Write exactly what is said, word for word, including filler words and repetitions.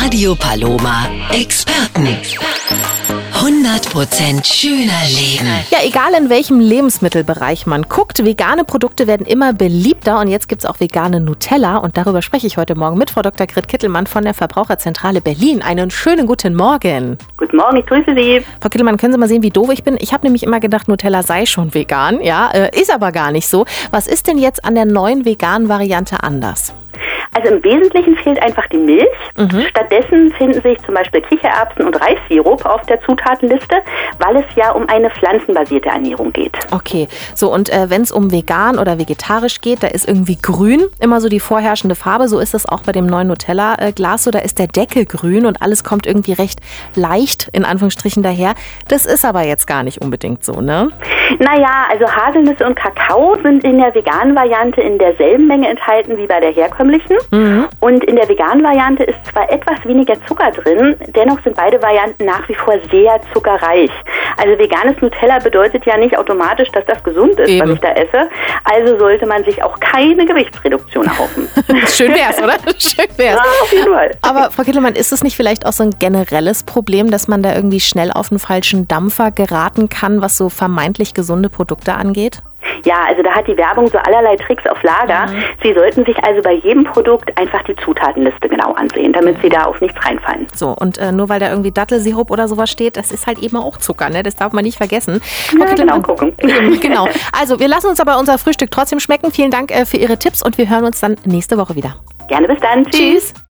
Radio Paloma Experten. hundert Prozent schöner Leben. Ja, egal in welchem Lebensmittelbereich man guckt, vegane Produkte werden immer beliebter und jetzt gibt es auch vegane Nutella und darüber spreche ich heute Morgen mit Frau Doktor Grit Kittelmann von der Verbraucherzentrale Berlin. Einen schönen guten Morgen. Guten Morgen, ich grüße Sie. Frau Kittelmann, können Sie mal sehen, wie doof ich bin? Ich habe nämlich immer gedacht, Nutella sei schon vegan, ja, äh, ist aber gar nicht so. Was ist denn jetzt an der neuen veganen Variante anders? Also im Wesentlichen fehlt einfach die Milch. Mhm. Stattdessen finden sich zum Beispiel Kichererbsen und Reissirup auf der Zutatenliste, weil es ja um eine pflanzenbasierte Ernährung geht. Okay, so und äh, wenn es um vegan oder vegetarisch geht, da ist irgendwie grün immer so die vorherrschende Farbe. So ist das auch bei dem neuen Nutella-Glas so. Da ist der Deckel grün und alles kommt irgendwie recht leicht, in Anführungsstrichen, daher. Das ist aber jetzt gar nicht unbedingt so, ne? Naja, also Haselnüsse und Kakao sind in der veganen Variante in derselben Menge enthalten wie bei der herkömmlichen. Mhm. Und in der veganen Variante ist zwar etwas weniger Zucker drin, dennoch sind beide Varianten nach wie vor sehr zuckerreich. Also veganes Nutella bedeutet ja nicht automatisch, dass das gesund ist, Eben. was ich da esse. Also sollte man sich auch keine Gewichtsreduktion erhoffen. Schön wär's, oder? Schön wär's. Ja, auf jeden Fall. Aber Frau Kittelmann, ist es nicht vielleicht auch so ein generelles Problem, dass man da irgendwie schnell auf den falschen Dampfer geraten kann, was so vermeintlich gesunde Produkte angeht? Ja, also da hat die Werbung so allerlei Tricks auf Lager. Mhm. Sie sollten sich also bei jedem Produkt einfach die Zutatenliste genau ansehen, damit Sie da auf nichts reinfallen. So, und äh, nur weil da irgendwie Dattelsirup oder sowas steht, das ist halt eben auch Zucker, ne? Das darf man nicht vergessen. Ja, okay, genau, gucken. Genau. Also, wir lassen uns aber unser Frühstück trotzdem schmecken. Vielen Dank äh, für Ihre Tipps und wir hören uns dann nächste Woche wieder. Gerne, bis dann. Tschüss. Tschüss.